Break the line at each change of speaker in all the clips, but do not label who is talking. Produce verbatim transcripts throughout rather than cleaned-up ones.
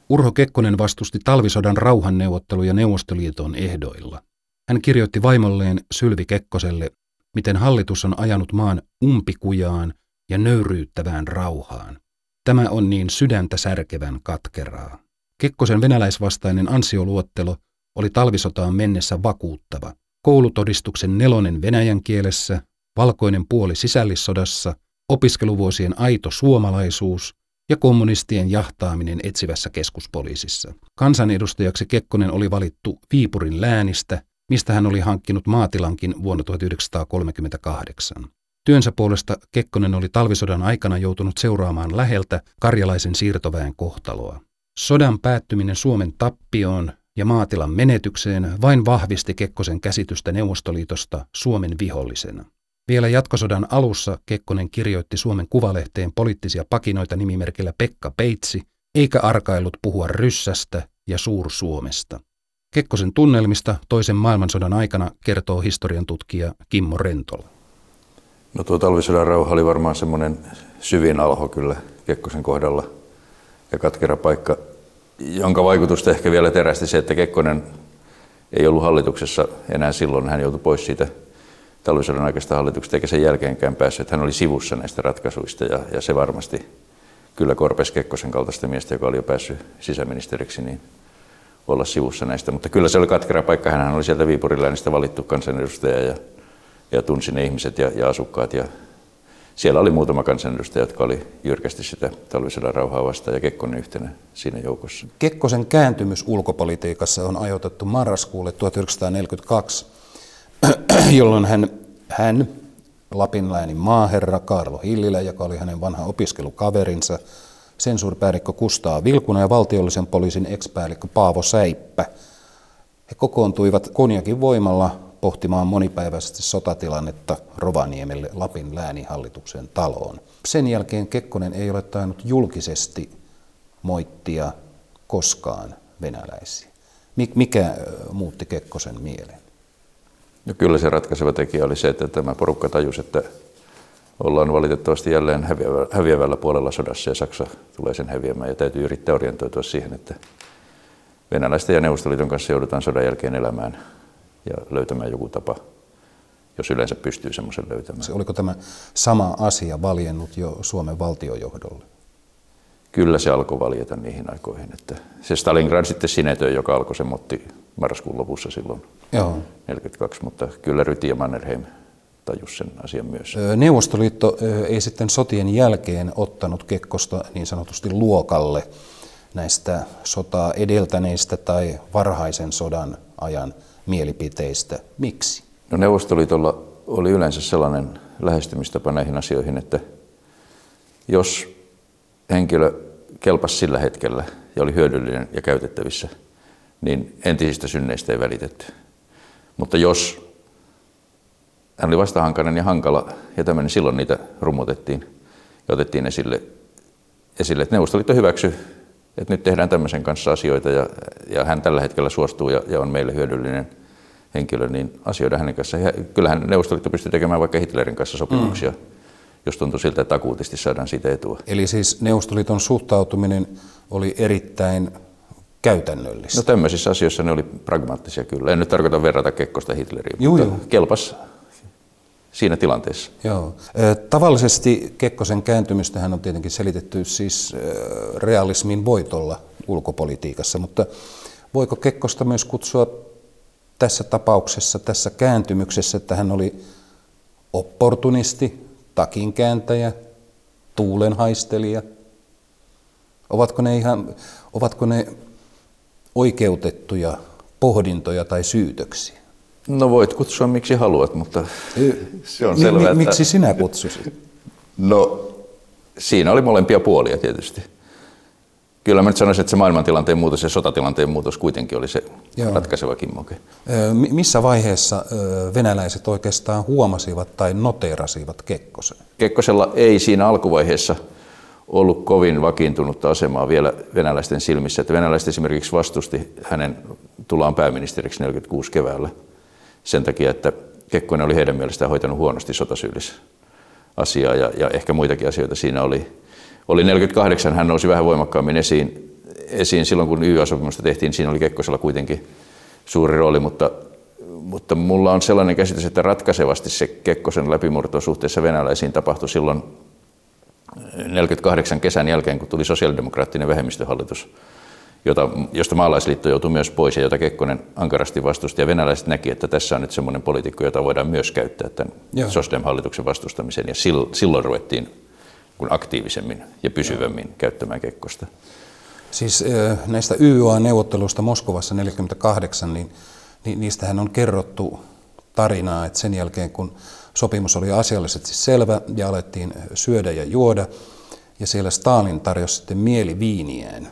Urho Kekkonen vastusti talvisodan rauhanneuvotteluja Neuvostoliiton ehdoilla. Hän kirjoitti vaimolleen Sylvi Kekkoselle, miten hallitus on ajanut maan umpikujaan ja nöyryyttävään rauhaan. Tämä on niin sydäntä särkevän katkeraa. Kekkosen venäläisvastainen ansioluettelo oli talvisotaan mennessä vakuuttava. Koulutodistuksen nelonen venäjän kielessä, valkoinen puoli sisällissodassa, opiskeluvuosien aito suomalaisuus ja kommunistien jahtaaminen etsivässä keskuspoliisissa. Kansanedustajaksi Kekkonen oli valittu Viipurin läänistä, mistä hän oli hankkinut maatilankin vuonna tuhatyhdeksänsataakolmekymmentäkahdeksan. Työnsä puolesta Kekkonen oli talvisodan aikana joutunut seuraamaan läheltä karjalaisen siirtoväen kohtaloa. Sodan päättyminen Suomen tappioon ja maatilan menetykseen vain vahvisti Kekkosen käsitystä Neuvostoliitosta Suomen vihollisena. Vielä jatkosodan alussa Kekkonen kirjoitti Suomen Kuvalehteen poliittisia pakinoita nimimerkillä Pekka Peitsi, eikä arkaillut puhua ryssästä ja Suur-Suomesta. Kekkosen tunnelmista toisen maailmansodan aikana kertoo historian tutkija Kimmo Rentola.
No tuo talvisodan rauha oli varmaan semmoinen syvin alho kyllä Kekkosen kohdalla ja katkera paikka, jonka vaikutusta ehkä vielä terästi se, että Kekkonen ei ollut hallituksessa enää silloin. Hän joutui pois siitä talvisodan aikaista hallituksesta eikä sen jälkeenkään päässyt. Hän oli sivussa näistä ratkaisuista ja, ja se varmasti kyllä korpesi Kekkosen kaltaista miestä, joka oli jo päässyt sisäministeriksi, niin olla sivussa näistä. Mutta kyllä se oli katkera paikka. Hän oli sieltä Viipurin läänistä valittu kansanedustaja ja, ja tunsi ne ihmiset ja, ja asukkaat. Ja siellä oli muutama kansanedustaja, jotka oli jyrkästi sitä talvisodan rauhaa vastaan ja Kekkonen yhtenä siinä joukossa.
Kekkosen kääntymys ulkopolitiikassa on ajoitettu marraskuulle tuhatyhdeksänsataaneljäkymmentäkaksi, jolloin hän, hän Lapin läänin maaherra Kaarlo Hillilä, joka oli hänen vanha opiskelukaverinsa, sensuuripäällikkö Kustaa Vilkuna ja valtiollisen poliisin ex-päällikkö Paavo Säippä. He kokoontuivat konjakin voimalla pohtimaan monipäiväisesti sotatilannetta Rovaniemelle Lapin lääninhallituksen taloon. Sen jälkeen Kekkonen ei ole tainnut julkisesti moittia koskaan venäläisiä. Mikä muutti Kekkosen mieleen?
No kyllä se ratkaiseva tekijä oli se, että tämä porukka tajusi, että ollaan valitettavasti jälleen häviävällä puolella sodassa ja Saksa tulee sen häviämään ja täytyy yrittää orientoitua siihen, että venäläisten ja Neuvostoliiton kanssa joudutaan sodan jälkeen elämään ja löytämään joku tapa, jos yleensä pystyy semmoisen löytämään.
Se, oliko tämä sama asia valjennut jo Suomen valtiojohdolle?
Kyllä se alkoi valjeta niihin aikoihin. Että se Stalingrad sitten sinetöi, joka alkoi se motti marraskuun lopussa silloin
Joo.
neljäkymmentäkaksi, mutta kyllä Ryti ja Mannerheim tajus sen asian myös.
Neuvostoliitto ei sitten sotien jälkeen ottanut Kekkosta niin sanotusti luokalle näistä sotaa edeltäneistä tai varhaisen sodan ajan mielipiteistä. Miksi?
No Neuvostoliitolla oli yleensä sellainen lähestymistapa näihin asioihin, että jos henkilö kelpasi sillä hetkellä ja oli hyödyllinen ja käytettävissä, niin entisistä synneistä ei välitetty. Mutta jos hän oli vastahankainen ja hankala ja tämmöinen, silloin niitä rummutettiin ja otettiin esille, esille että Neuvostoliitto hyväksyi, että nyt tehdään tämmöisen kanssa asioita ja, ja hän tällä hetkellä suostuu ja, ja on meille hyödyllinen henkilö, niin asioida hänen kanssaan. Ja kyllähän Neuvostoliitto pystyi tekemään vaikka Hitlerin kanssa sopimuksia, mm. jos tuntui siltä, että akuutisti saadaan siitä etua.
Eli siis Neuvostoliiton suhtautuminen oli erittäin käytännöllistä.
No tämmöisissä asioissa ne oli pragmaattisia kyllä. En nyt tarkoita verrata Kekkosta Hitleriin,
Juu,
mutta
joo.
kelpas siinä tilanteessa.
Joo. Tavallisesti Kekkosen kääntymystähän on tietenkin selitetty siis realismin voitolla ulkopolitiikassa, mutta voiko Kekkosta myös kutsua tässä tapauksessa, tässä kääntymyksessä, että hän oli opportunisti, takinkääntäjä, tuulenhaistelija? Ovatko ne, ihan, ovatko ne oikeutettuja pohdintoja tai syytöksiä?
No voit kutsua miksi haluat, mutta se on selvää,
että... Miksi sinä kutsusit?
No siinä oli molempia puolia tietysti. Kyllä mä nyt sanoisin, että se maailmantilanteen muutos ja sotatilanteen muutos kuitenkin oli se Joo. ratkaiseva kimmoke.
Missä vaiheessa venäläiset oikeastaan huomasivat tai noteerasivat Kekkosen?
Kekkosella ei siinä alkuvaiheessa ollut kovin vakiintunutta asemaa vielä venäläisten silmissä. Että venäläiset esimerkiksi vastusti hänen tulaan pääministeriksi neljäkymmentäkuusi keväällä sen takia, että Kekkonen oli heidän mielestään hoitanut huonosti sotasyyllisasiaa ja, ja ehkä muitakin asioita siinä oli. Oli neljäkymmentäkahdeksan, hän nousi vähän voimakkaammin esiin, esiin silloin, kun Y A-sopimusta tehtiin. Siinä oli Kekkosella kuitenkin suuri rooli, mutta, mutta mulla on sellainen käsitys, että ratkaisevasti se Kekkosen läpimurto suhteessa venäläisiin tapahtui silloin neljäkymmentäkahdeksan kesän jälkeen, kun tuli sosiaalidemokraattinen vähemmistöhallitus, jota, josta maalaisliitto joutui myös pois ja jota Kekkonen ankarasti vastusti. Ja venäläiset näki, että tässä on nyt semmoinen poliitikko, jota voidaan myös käyttää tämän sosdem-hallituksen vastustamiseen. Ja silloin ruvettiin aktiivisemmin ja pysyvämmin käyttämään Kekkosta.
Siis näistä Y A-neuvotteluista Moskovassa neljäkymmentäkahdeksan, niin niistähän on kerrottu tarinaa, että sen jälkeen kun sopimus oli asiallisesti selvä ja alettiin syödä ja juoda, ja siellä Stalin tarjosi sitten mieliviiniään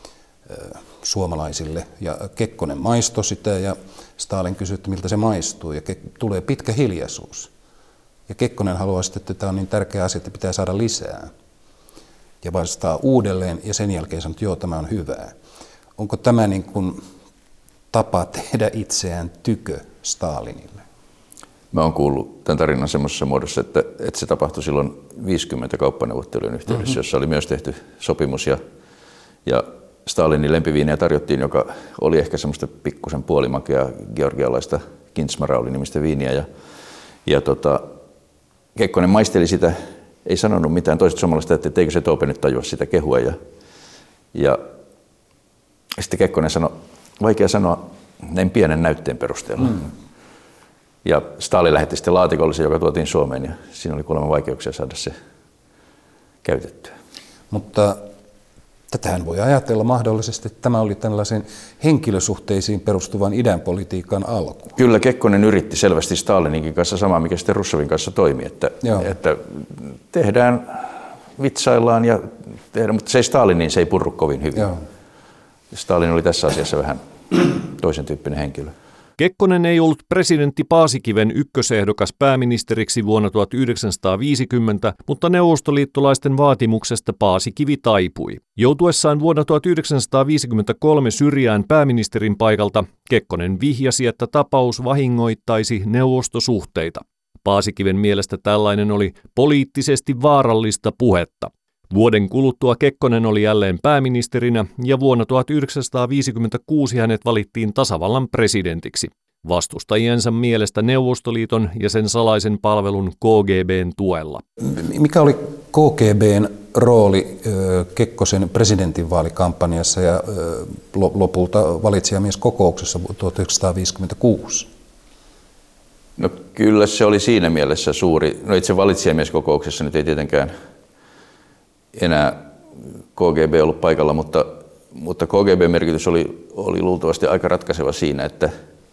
suomalaisille, ja Kekkonen maistoi sitä, ja Stalin kysyi, että miltä se maistuu, ja tulee pitkä hiljaisuus. Ja Kekkonen haluaa sitten, että tämä on niin tärkeä asia, että pitää saada lisää. Ja vastaa uudelleen, ja sen jälkeen sanoo, että joo, tämä on hyvää. Onko tämä niin kuin tapa tehdä itseään tykö Stalinille?
Mä oon kuullut tämän tarinan semmoisessa muodossa, että, että se tapahtui silloin viisikymmentä kauppaneuvottelujen yhteydessä, mm-hmm. jossa oli myös tehty sopimus, ja, ja Stalinin lempiviiniä tarjottiin, joka oli ehkä semmoista pikkusen puolimakea georgialaista Kintsmarauli-nimistä viiniä, ja, ja tota, Kekkonen maisteli sitä, ei sanonut mitään. Toiset suomalaiset ajattelin, että eikö se Toope nyt tajua sitä kehua. Ja, ja sitten Kekkonen sanoi, vaikea sanoa näin pienen näytteen perusteella. Mm. Ja Stalin lähetti sitten laatikollisen, joka tuotiin Suomeen, ja siinä oli kuulemma vaikeuksia saada se käytettyä.
Mutta tätähän voi ajatella mahdollisesti, että tämä oli tällaisen henkilösuhteisiin perustuvan idänpolitiikan alku.
Kyllä Kekkonen yritti selvästi Stalininkin kanssa samaa, mikä sitten Russovin kanssa toimi, että, että tehdään, vitsaillaan, ja tehdään, mutta se ei Stalinin, se ei purru kovin hyvin. Joo. Stalin oli tässä asiassa vähän toisen tyyppinen henkilö.
Kekkonen ei ollut presidentti Paasikiven ykkösehdokas pääministeriksi vuonna tuhatyhdeksänsataaviisikymmentä, mutta neuvostoliittolaisten vaatimuksesta Paasikivi taipui. Joutuessaan vuonna tuhatyhdeksänsataaviisikymmentäkolme syrjään pääministerin paikalta, Kekkonen vihjasi, että tapaus vahingoittaisi neuvostosuhteita. Paasikiven mielestä tällainen oli poliittisesti vaarallista puhetta. Vuoden kuluttua Kekkonen oli jälleen pääministerinä ja vuonna tuhatyhdeksänsataaviisikymmentäkuusi hänet valittiin tasavallan presidentiksi. Vastustajiensa mielestä Neuvostoliiton ja sen salaisen palvelun K G B:n tuella.
Mikä oli K G B:n rooli Kekkosen presidentinvaalikampanjassa ja lopulta valitsijamieskokouksessa tuhatyhdeksänsataaviisikymmentäkuusi?
No kyllä se oli siinä mielessä suuri. No itse valitsijamieskokouksessa nyt ei tietenkään enää K G B ollut paikalla, mutta, mutta K G B-merkitys oli, oli luultavasti aika ratkaiseva siinä, että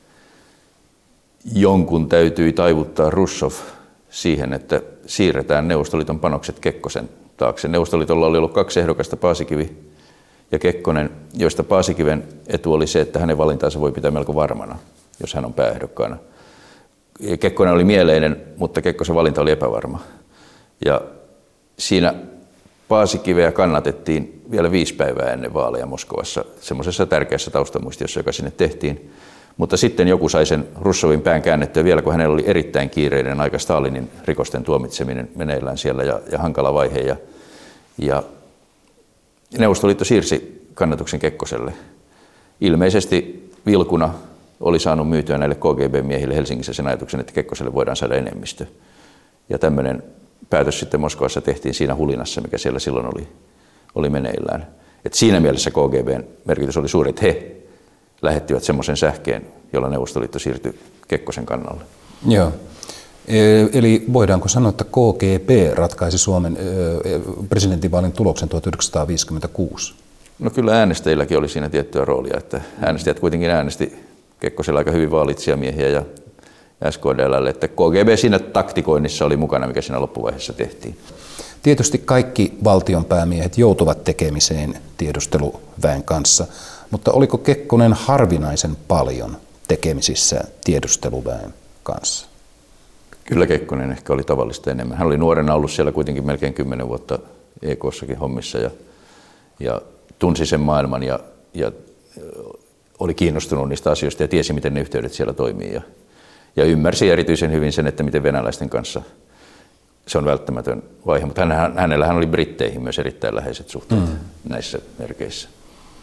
jonkun täytyi taivuttaa Hruštšov siihen, että siirretään Neuvostoliiton panokset Kekkosen taakse. Neuvostoliitolla oli ollut kaksi ehdokasta, Paasikivi ja Kekkonen, joista Paasikiven etu oli se, että hänen valintaansa voi pitää melko varmana, jos hän on pääehdokkaana. Kekkonen oli mieleinen, mutta Kekkosen valinta oli epävarma. Ja siinä Paasikiveä kannatettiin vielä viisi päivää ennen vaaleja Moskovassa, semmoisessa tärkeässä taustamuistiossa, joka sinne tehtiin. Mutta sitten joku sai sen Hruštšovin pään käännettyä vielä, kun hänellä oli erittäin kiireinen aika Stalinin rikosten tuomitseminen meneillään siellä ja, ja hankala vaihe. Ja, ja Neuvostoliitto siirsi kannatuksen Kekkoselle. Ilmeisesti Vilkuna oli saanut myytyä näille K G B-miehille Helsingissä sen ajatuksen, että Kekkoselle voidaan saada enemmistö. Ja tämmöinen päätös sitten Moskovassa tehtiin siinä hulinassa, mikä siellä silloin oli, oli meneillään. Et siinä mielessä K G B:n merkitys oli suuri, että he lähettivät semmoisen sähkeen, jolla Neuvostoliitto siirtyi Kekkosen kannalle.
Joo. Eli voidaanko sanoa, että K G B ratkaisi Suomen presidentinvaalin tuloksen tuhatyhdeksänsataaviisikymmentäkuusi?
No kyllä äänestäjilläkin oli siinä tiettyä roolia, että äänestäjät kuitenkin äänesti Kekkosella aika hyvin valitsijamiehiä ja S K D L:lle, että K G B siinä taktikoinnissa oli mukana, mikä siinä loppuvaiheessa tehtiin.
Tietysti kaikki valtionpäämiehet joutuvat tekemiseen tiedusteluväen kanssa, mutta oliko Kekkonen harvinaisen paljon tekemisissä tiedusteluväen kanssa?
Kyllä Kekkonen ehkä oli tavallista enemmän. Hän oli nuorena ollut siellä kuitenkin melkein kymmenen vuotta E K:ssakin hommissa ja, ja tunsi sen maailman ja, ja oli kiinnostunut niistä asioista ja tiesi, miten ne yhteydet siellä toimii. Ja, ja ymmärsi erityisen hyvin sen, että miten venäläisten kanssa se on välttämätön vaihe. Mutta hänellä hän oli britteihin myös erittäin läheiset suhteet mm. näissä merkeissä.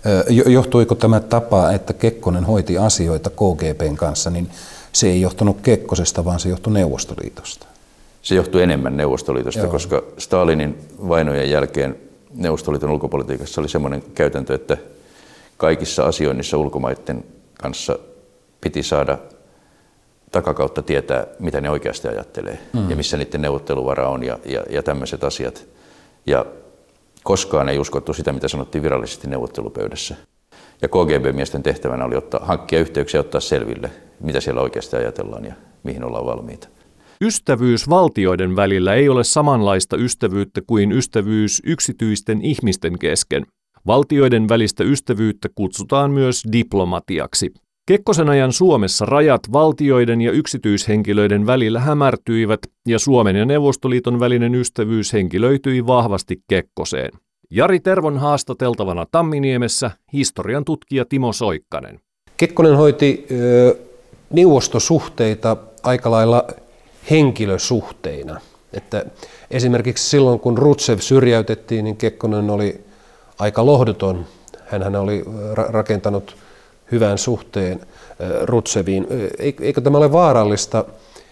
Johtuiko tämä tapa, että Kekkonen hoiti asioita K G B:n kanssa, niin se ei johtunut Kekkosesta, vaan se johtui Neuvostoliitosta?
Se johtui enemmän Neuvostoliitosta, Joo. koska Stalinin vainojen jälkeen Neuvostoliiton ulkopolitiikassa oli semmoinen käytäntö, että kaikissa asioinnissa ulkomaiden kanssa piti saada takakautta tietää, mitä ne oikeasti ajattelee mm. ja missä niiden neuvotteluvara on ja, ja, ja tämmöiset asiat. Ja koskaan ei uskottu sitä, mitä sanottiin virallisesti neuvottelupöydässä. Ja K G B-miesten tehtävänä oli ottaa, hankkia yhteyksiä ja ottaa selville, mitä siellä oikeasti ajatellaan ja mihin ollaan valmiita.
Ystävyys valtioiden välillä ei ole samanlaista ystävyyttä kuin ystävyys yksityisten ihmisten kesken. Valtioiden välistä ystävyyttä kutsutaan myös diplomatiaksi. Kekkosen ajan Suomessa rajat valtioiden ja yksityishenkilöiden välillä hämärtyivät ja Suomen ja Neuvostoliiton välinen ystävyys henkilöityi vahvasti Kekkoseen. Jari Tervon haastateltavana Tamminiemessä historian tutkija Timo Soikkanen.
Kekkonen hoiti ö, neuvostosuhteita aika lailla henkilösuhteina. Että esimerkiksi silloin, kun Rutsev syrjäytettiin, niin Kekkonen oli aika lohduton. Hänhän oli ra- rakentanut hyvän suhteen Rutseviin. Eikö tämä ole vaarallista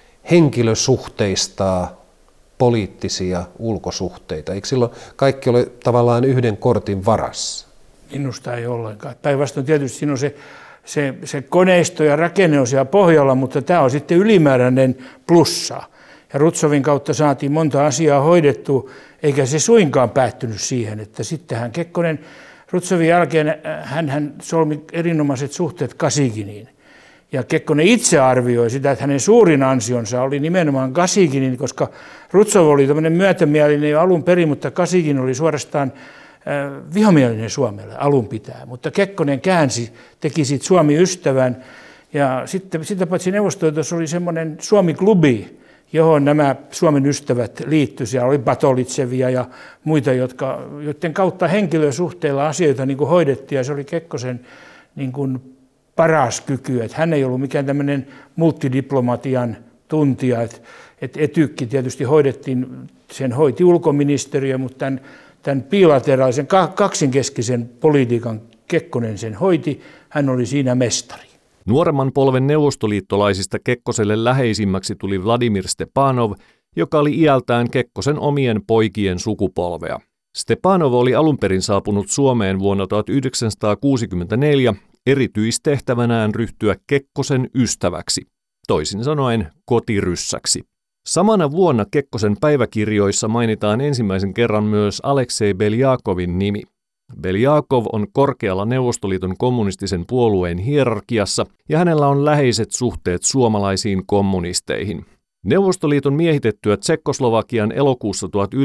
henkilösuhteistaa poliittisia ulkosuhteita? Eikö silloin kaikki ole tavallaan yhden kortin varassa?
Minusta ei ollenkaan. Päinvastoin tietysti siinä on se, se, se koneisto ja rakenne on siellä pohjalla, mutta tämä on sitten ylimääräinen plussa. Ja Rutsovin kautta saatiin monta asiaa hoidettua, eikä se suinkaan päättynyt siihen, että sittenhän Kekkonen Rutsovin jälkeen hän solmi erinomaiset suhteet Kasiginiin. Ja Kekkonen itse arvioi sitä, että hänen suurin ansionsa oli nimenomaan Kasiginin, koska Rutsov oli tämmöinen myötämielinen alun perin, mutta Kasigin oli suorastaan vihamielinen Suomelle alun pitää. Mutta Kekkonen käänsi, teki siitä Suomi-ystävän. Ja sitten sitä paitsi Neuvostoliitossa oli semmoinen Suomi-klubi, johon nämä Suomen ystävät liittyivät. Siellä oli Batolitsevia ja muita, jotka, joiden kautta henkilösuhteilla asioita niin kuin hoidettiin. Ja se oli Kekkosen niin kuin paras kyky. Että hän ei ollut mikään tämmöinen multidiplomatian tuntija. Et, et etykki tietysti hoidettiin, sen hoiti ulkoministeriö, mutta tämän, tämän bilateraalisen kaksinkeskisen politiikan Kekkonen sen hoiti. Hän oli siinä mestari.
Nuoremman polven neuvostoliittolaisista Kekkoselle läheisimmäksi tuli Vladimir Stepanov, joka oli iältään Kekkosen omien poikien sukupolvea. Stepanov oli alun perin saapunut Suomeen vuonna tuhatyhdeksänsataakuusikymmentäneljä erityistehtävänään ryhtyä Kekkosen ystäväksi, toisin sanoen kotiryssäksi. Samana vuonna Kekkosen päiväkirjoissa mainitaan ensimmäisen kerran myös Aleksei Beljakovin nimi. Beljakov on korkealla Neuvostoliiton kommunistisen puolueen hierarkiassa ja hänellä on läheiset suhteet suomalaisiin kommunisteihin. Neuvostoliiton miehitettyä Tsekkoslovakian elokuussa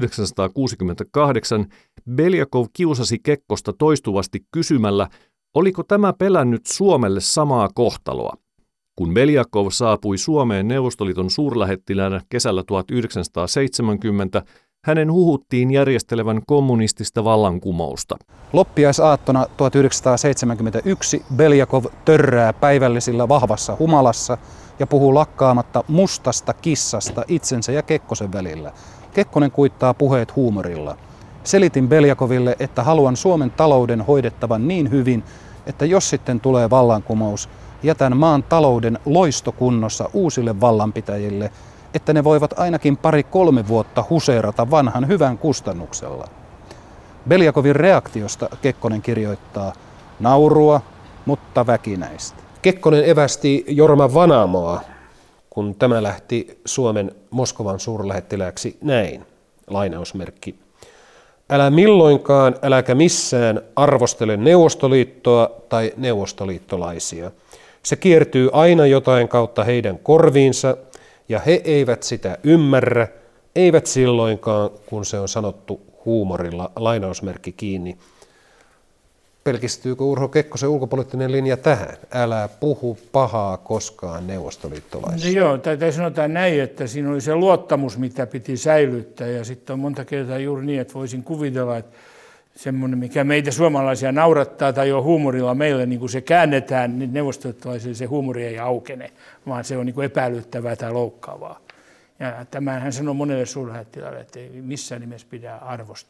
tuhatyhdeksänsataakuusikymmentäkahdeksan Beljakov kiusasi Kekkosta toistuvasti kysymällä, oliko tämä pelännyt Suomelle samaa kohtaloa. Kun Beljakov saapui Suomeen Neuvostoliiton suurlähettiläänä kesällä tuhatyhdeksänsataaseitsemänkymmentä, hänen huhuttiin järjestelevän kommunistista vallankumousta.
Loppiaisaattona tuhatyhdeksänsataaseitsemänkymmentäyksi Beljakov törrää päivällisillä vahvassa humalassa ja puhuu lakkaamatta mustasta kissasta itsensä ja Kekkosen välillä. Kekkonen kuittaa puheet huumorilla. Selitin Beljakoville, että haluan Suomen talouden hoidettavan niin hyvin, että jos sitten tulee vallankumous, jätän maan talouden loistokunnossa uusille vallanpitäjille, että ne voivat ainakin pari-kolme vuotta huseerata vanhan hyvän kustannuksella. Beljakovin reaktiosta Kekkonen kirjoittaa naurua, mutta väkinäistä. Kekkonen evästi Jorma Vanamoa, kun tämä lähti Suomen Moskovan suurlähettilääksi näin, lainausmerkki. Älä milloinkaan, äläkä missään arvostele Neuvostoliittoa tai neuvostoliittolaisia. Se kiertyy aina jotain kautta heidän korviinsa, ja he eivät sitä ymmärrä, eivät silloinkaan, kun se on sanottu huumorilla, lainausmerkki kiinni. Pelkistyykö Urho Kekkosen ulkopoliittinen linja tähän? Älä puhu pahaa koskaan neuvostoliittolaisista.
No joo, tai sanotaan näin, että siinä oli se luottamus, mitä piti säilyttää. Ja sitten on monta kertaa juuri niin, että voisin kuvitella, että semmoinen, mikä meitä suomalaisia naurattaa tai on huumorilla meille, niin kun se käännetään, niin neuvostoliittolaisille se huumori ei aukene, vaan se on niin kuin epäilyttävää tai loukkaavaa. Ja tämän hän sanoi monelle suurlähettiläälle, että ei missään nimessä pidä arvostella.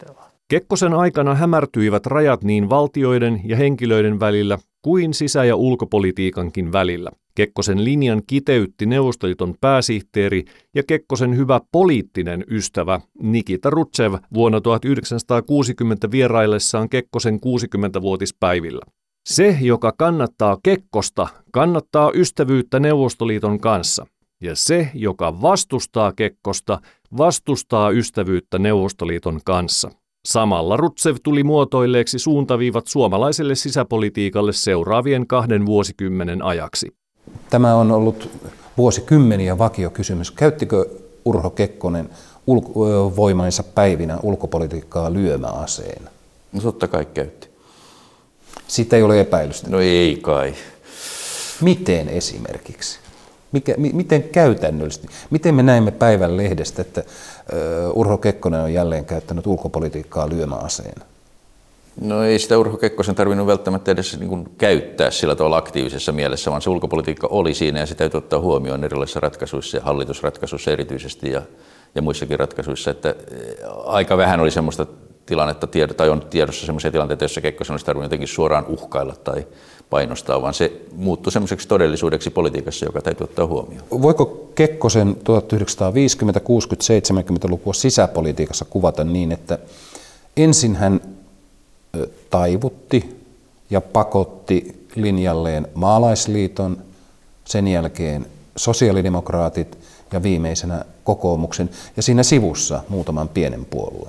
Kekkosen aikana hämärtyivät rajat niin valtioiden ja henkilöiden välillä kuin sisä- ja ulkopolitiikankin välillä. Kekkosen linjan kiteytti Neuvostoliiton pääsihteeri ja Kekkosen hyvä poliittinen ystävä Nikita Rutsev vuonna tuhatyhdeksänsataakuusikymmentä vieraillessaan Kekkosen kuusikymmentävuotispäivillä. Se, joka kannattaa Kekkosta, kannattaa ystävyyttä Neuvostoliiton kanssa. Ja se, joka vastustaa Kekkosta, vastustaa ystävyyttä Neuvostoliiton kanssa. Samalla Rutsev tuli muotoilleeksi suuntaviivat suomalaiselle sisäpolitiikalle seuraavien kahden vuosikymmenen ajaksi.
Tämä on ollut vuosikymmeniä vakiokysymys. Käyttikö Urho Kekkonen ulko- voimansa päivinä ulkopolitiikkaa lyömäaseena?
No totta kai käytti.
Siitä ei ole epäilystä.
No ei kai.
Miten esimerkiksi? Mikä, mi, miten käytännöllisesti? Miten me näemme päivän lehdestä, että uh, Urho Kekkonen on jälleen käyttänyt ulkopolitiikkaa lyömäaseena?
No ei sitä Urho Kekkosen tarvinnut välttämättä edes niin kuin käyttää sillä tavalla aktiivisessa mielessä, vaan se ulkopolitiikka oli siinä ja se täytyy ottaa huomioon erilaisissa ratkaisuissa ja hallitusratkaisuissa erityisesti ja, ja muissakin ratkaisuissa. Että aika vähän oli semmoista tilannetta, tai on tiedossa semmoisia tilanteita, joissa Kekkosen olisi tarvinnut jotenkin suoraan uhkailla tai painostaa, vaan se muuttui semmoiseksi todellisuudeksi politiikassa, joka täytyy ottaa huomioon.
Voiko Kekkosen tuhatyhdeksänsataaviisikymmentä-, kuusikymmentä-, seitsemänkymmentälukua sisäpolitiikassa kuvata niin, että ensin hän taivutti ja pakotti linjalleen Maalaisliiton, sen jälkeen sosiaalidemokraatit ja viimeisenä kokoomuksen ja siinä sivussa muutaman pienen puolueen?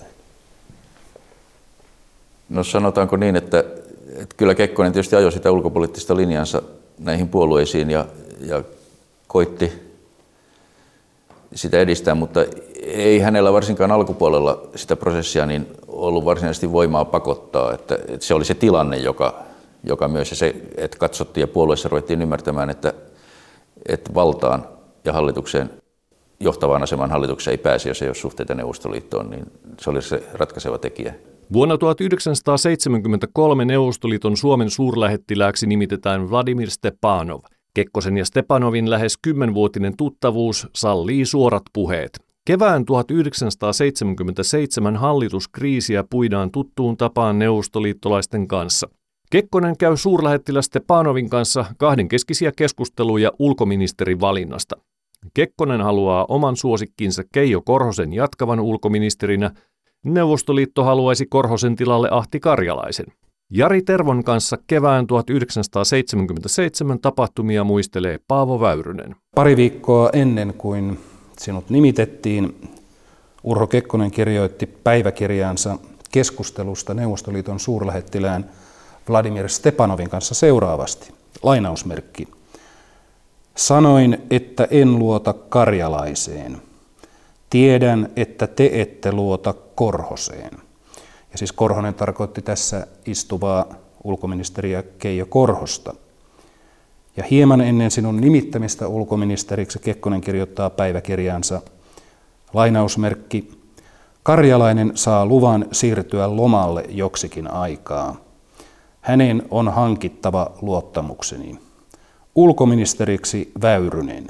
No sanotaanko niin, että, että kyllä Kekkonen tietysti ajoi sitä ulkopoliittista linjansa näihin puolueisiin ja, ja koitti sitä edistää, mutta ei hänellä varsinkaan alkupuolella sitä prosessia niin ollut varsinaisesti voimaa pakottaa, että, että se oli se tilanne, joka, joka myös se, että katsottiin ja puolueessa ruvettiin ymmärtämään, että, että valtaan ja hallitukseen, johtavaan asemaan hallitukseen ei pääse, jos ei ole suhteita Neuvostoliittoon, niin se oli se ratkaiseva tekijä.
Vuonna tuhatyhdeksänsataaseitsemänkymmentäkolme Neuvostoliiton Suomen suurlähettilääksi nimitetään Vladimir Stepanov. Kekkosen ja Stepanovin lähes kymmenvuotinen tuttavuus sallii suorat puheet. Kevään tuhatyhdeksänsataaseitsemänkymmentäseitsemän hallituskriisiä puidaan tuttuun tapaan neuvostoliittolaisten kanssa. Kekkonen käy suurlähettiläs Stepanovin kanssa kahdenkeskisiä keskusteluja ulkoministerin valinnasta. Kekkonen haluaa oman suosikkinsa Keijo Korhosen jatkavan ulkoministerinä. Neuvostoliitto haluaisi Korhosen tilalle Ahti Karjalaisen. Jari Tervon kanssa kevään tuhatyhdeksänsataaseitsemänkymmentäseitsemän tapahtumia muistelee Paavo Väyrynen.
Pari viikkoa ennen kuin sinut nimitettiin, Urho Kekkonen kirjoitti päiväkirjaansa keskustelusta Neuvostoliiton suurlähettilään Vladimir Stepanovin kanssa seuraavasti. Lainausmerkki. Sanoin, että en luota Karjalaiseen. Tiedän, että te ette luota Korhoseen. Ja siis Korhonen tarkoitti tässä istuvaa ulkoministeriä Keijo Korhosta. Ja hieman ennen sinun nimittämistä ulkoministeriksi Kekkonen kirjoittaa päiväkirjaansa, lainausmerkki, Karjalainen saa luvan siirtyä lomalle joksikin aikaa. Hänen on hankittava luottamukseni. Ulkoministeriksi Väyrynen.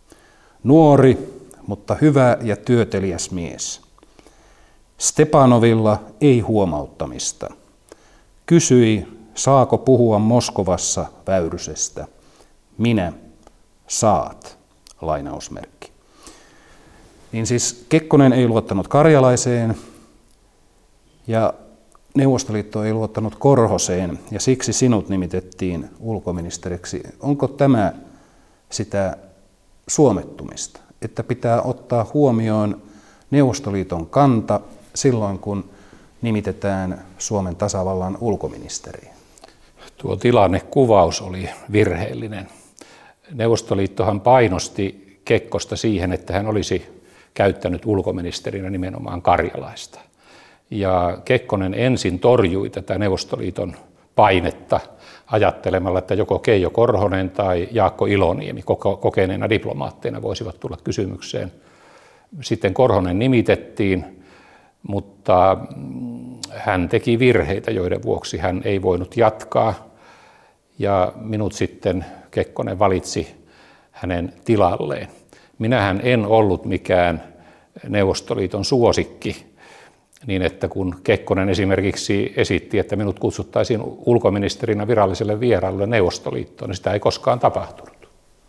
Nuori, mutta hyvä ja työteliäs mies. Stepanovilla ei huomauttamista. Kysyi, saako puhua Moskovassa Väyrysestä. Minä, saat, lainausmerkki. Niin siis Kekkonen ei luottanut Karjalaiseen ja Neuvostoliitto ei luottanut Korhoseen ja siksi sinut nimitettiin ulkoministeriksi. Onko tämä sitä suomettumista, että pitää ottaa huomioon Neuvostoliiton kanta silloin, kun nimitetään Suomen tasavallan ulkoministeriä?
Tuo tilannekuvaus oli virheellinen. Neuvostoliittohan painosti Kekkosta siihen, että hän olisi käyttänyt ulkoministerinä nimenomaan Karjalaista. Ja Kekkonen ensin torjui tätä Neuvostoliiton painetta ajattelemalla, että joko Keijo Korhonen tai Jaakko Iloniemi kokeneena diplomaatteina voisivat tulla kysymykseen. Sitten Korhonen nimitettiin, mutta hän teki virheitä, joiden vuoksi hän ei voinut jatkaa. Ja minut sitten Kekkonen valitsi hänen tilalleen. Minähän en ollut mikään Neuvostoliiton suosikki niin että kun Kekkonen esimerkiksi esitti, että minut kutsuttaisiin ulkoministerinä viralliselle vierailulle Neuvostoliittoon, niin sitä ei koskaan tapahtunut.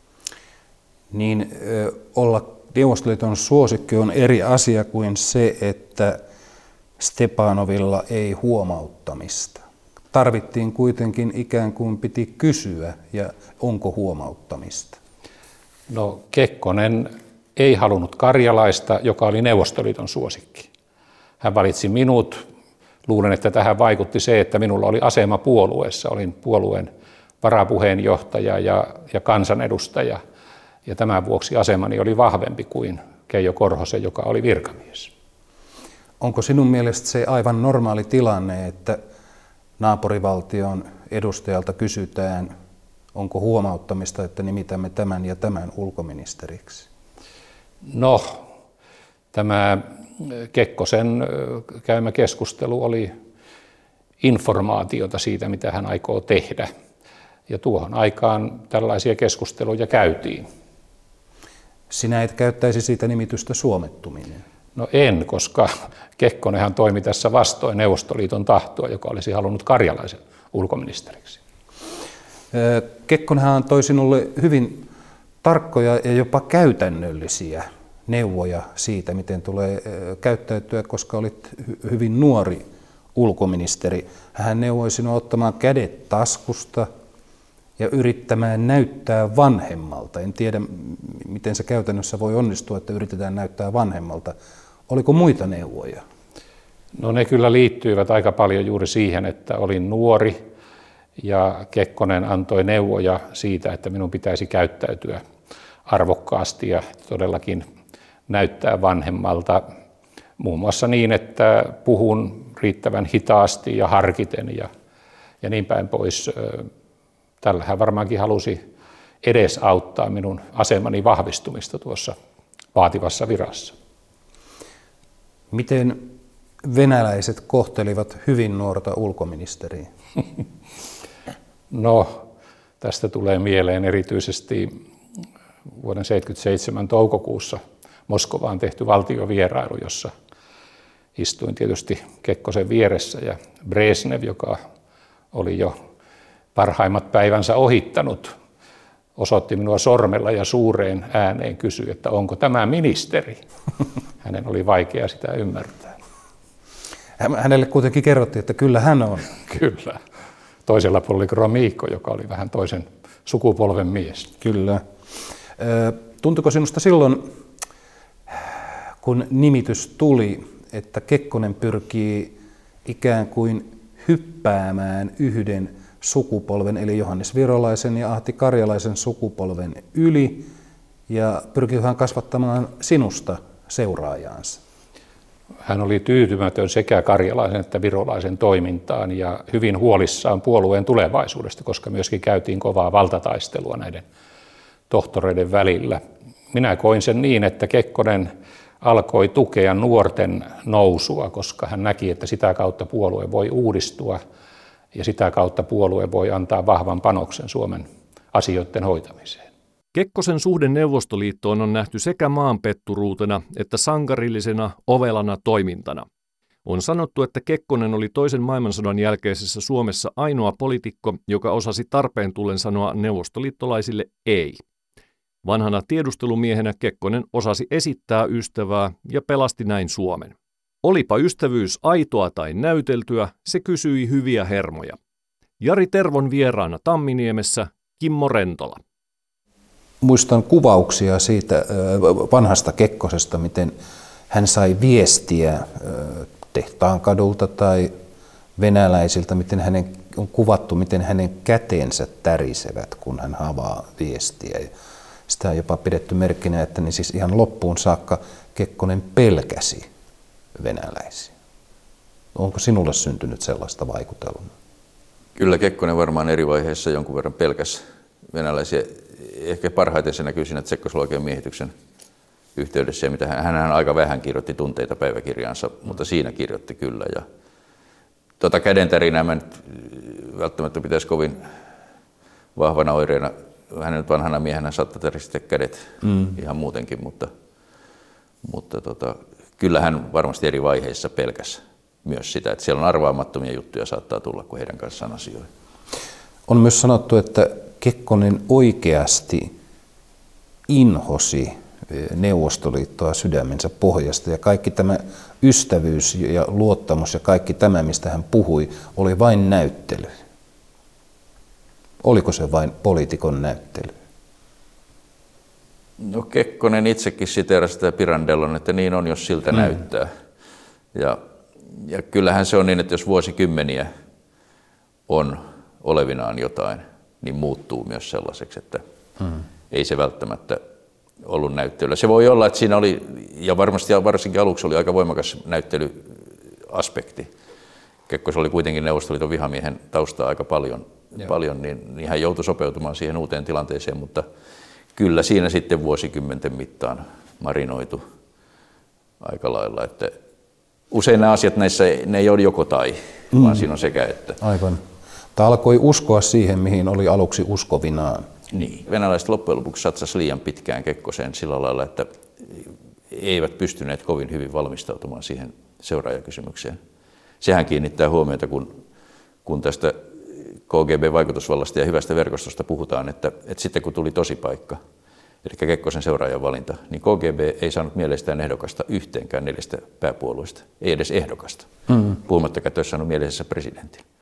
Niin ö, olla Neuvostoliiton suosikki on eri asia kuin se, että Stepanovilla ei huomauttamista. Tarvittiin kuitenkin ikään kuin piti kysyä, ja onko huomauttamista?
No Kekkonen ei halunnut Karjalaista, joka oli Neuvostoliiton suosikki. Hän valitsi minut. Luulen, että tähän vaikutti se, että minulla oli asema puolueessa. Olin puolueen varapuheenjohtaja ja, ja kansanedustaja. Ja tämän vuoksi asemani oli vahvempi kuin Keijo Korhosen, joka oli virkamies.
Onko sinun mielestä se aivan normaali tilanne, että naapurivaltion edustajalta kysytään, onko huomauttamista, että nimitämme tämän ja tämän ulkoministeriksi?
No, tämä Kekkosen käymä keskustelu oli informaatiota siitä, mitä hän aikoo tehdä. Ja tuohon aikaan tällaisia keskusteluja käytiin.
Sinä et käyttäisi siitä nimitystä suomettuminen.
No en, koska Kekkonenhan toimi tässä vastoin Neuvostoliiton tahtoa, joka olisi halunnut Karjalaisen ulkoministeriksi.
Kekkonenhan toi sinulle hyvin tarkkoja ja jopa käytännöllisiä neuvoja siitä, miten tulee käyttäytyä, koska olit hyvin nuori ulkoministeri. Hän neuvoi sinua ottamaan kädet taskusta ja yrittämään näyttää vanhemmalta. En tiedä, miten se käytännössä voi onnistua, että yritetään näyttää vanhemmalta. Oliko muita neuvoja?
No ne kyllä liittyivät aika paljon juuri siihen, että olin nuori ja Kekkonen antoi neuvoja siitä, että minun pitäisi käyttäytyä arvokkaasti ja todellakin näyttää vanhemmalta. Muun muassa niin, että puhun riittävän hitaasti ja harkiten ja, ja niin päin pois. Tällä hän varmaankin halusi edesauttaa minun asemani vahvistumista tuossa vaativassa virassa.
Miten venäläiset kohtelivat hyvin nuorta ulkoministeriä?
No, tästä tulee mieleen erityisesti vuoden seitsemänkymmentäseitsemän toukokuussa Moskovaan tehty valtiovierailu, jossa istuin tietysti Kekkosen vieressä ja Brezhnev, joka oli jo parhaimmat päivänsä ohittanut, osoitti minua sormella ja suureen ääneen kysyi, että onko tämä ministeri. Hänen oli vaikea sitä ymmärtää.
Hänelle kuitenkin kerrottiin, että kyllä hän on.
Kyllä. Toisella puolella oli Gromyko, joka oli vähän toisen sukupolven mies.
Kyllä. Tuntuiko sinusta silloin, kun nimitys tuli, että Kekkonen pyrkii ikään kuin hyppäämään yhden sukupolven, eli Johannes Virolaisen ja Ahti Karjalaisen sukupolven yli, ja pyrkii hän kasvattamaan sinusta seuraajaansa?
Hän oli tyytymätön sekä Karjalaisen että Virolaisen toimintaan ja hyvin huolissaan puolueen tulevaisuudesta, koska myöskin käytiin kovaa valtataistelua näiden tohtoreiden välillä. Minä koin sen niin, että Kekkonen alkoi tukea nuorten nousua, koska hän näki, että sitä kautta puolue voi uudistua ja sitä kautta puolue voi antaa vahvan panoksen Suomen asioiden hoitamiseen.
Kekkosen suhde Neuvostoliittoon on nähty sekä maanpetturuutena että sankarillisena ovelana toimintana. On sanottu, että Kekkonen oli toisen maailmansodan jälkeisessä Suomessa ainoa poliitikko, joka osasi tarpeen tullen sanoa neuvostoliittolaisille ei. Vanhana tiedustelumiehenä Kekkonen osasi esittää ystävää ja pelasti näin Suomen. Olipa ystävyys aitoa tai näyteltyä, se kysyi hyviä hermoja. Jari Tervon vieraana Tamminiemessä Kimmo Rentola.
Muistan kuvauksia siitä vanhasta Kekkosesta, miten hän sai viestiä Tehtaankadulta tai venäläisiltä, miten hänen on kuvattu, miten hänen käteensä tärisevät, kun hän avaa viestiä. Sitä on jopa pidetty merkkinä, että niin siis ihan loppuun saakka Kekkonen pelkäsi venäläisiä. Onko sinulle syntynyt sellaista vaikutelmaa?
Kyllä Kekkonen varmaan eri vaiheissa jonkun verran pelkäsi venäläisiä. Ehkä parhaiten se näkyy siinä Tsekkoslovakian miehityksen yhteydessä, mitä hän, hän aika vähän kirjoitti tunteita päiväkirjaansa, mutta siinä kirjoitti kyllä. Ja tuota kädentärinää mä nyt välttämättä pitäisi kovin vahvana oireena. Hänen nyt vanhana miehenä saattaa täristää kädet mm. ihan muutenkin, mutta, mutta tota, kyllä hän varmasti eri vaiheissa pelkäsi myös sitä, että siellä on arvaamattomia juttuja saattaa tulla, kun heidän kanssaan asioihin.
On myös sanottu, että Kekkonen oikeasti inhosi Neuvostoliittoa sydämensä pohjasta ja kaikki tämä ystävyys ja luottamus ja kaikki tämä, mistä hän puhui, oli vain näyttely. Oliko se vain poliitikon näyttely?
No Kekkonen itsekin siteerasi sitä Pirandellon, että niin on, jos siltä mm. näyttää. Ja, ja kyllähän se on niin, että jos vuosikymmeniä on olevinaan jotain, niin muuttuu myös sellaiseksi, että mm. ei se välttämättä ollut näyttelyä. Se voi olla, että siinä oli, ja varmasti varsinkin aluksi oli aika voimakas näyttelyaspekti. Kekkonen oli kuitenkin Neuvostoliiton vihamiehen taustaa aika paljon, paljon niin, niin hän joutui sopeutumaan siihen uuteen tilanteeseen, mutta kyllä siinä sitten vuosikymmenten mittaan marinoitu aika lailla. Että usein nämä asiat näissä, ne ei ole joko tai, mm. vaan siinä on sekä että.
Aivan. Tämä alkoi uskoa siihen, mihin oli aluksi uskovinaan.
Niin. Venäläiset loppujen lopuksi satsasi liian pitkään Kekkoseen sillä lailla, että eivät pystyneet kovin hyvin valmistautumaan siihen seuraajakysymykseen. Sehän kiinnittää huomiota, kun, kun tästä K G B-vaikutusvallasta ja hyvästä verkostosta puhutaan, että, että sitten kun tuli tosipaikka, eli Kekkosen seuraajan valinta, niin K G B ei saanut mielestään ehdokasta yhteenkään neljästä pääpuolueesta, ei edes ehdokasta, mm. puhumattakaan, että olisi saanut mielisessä presidentin.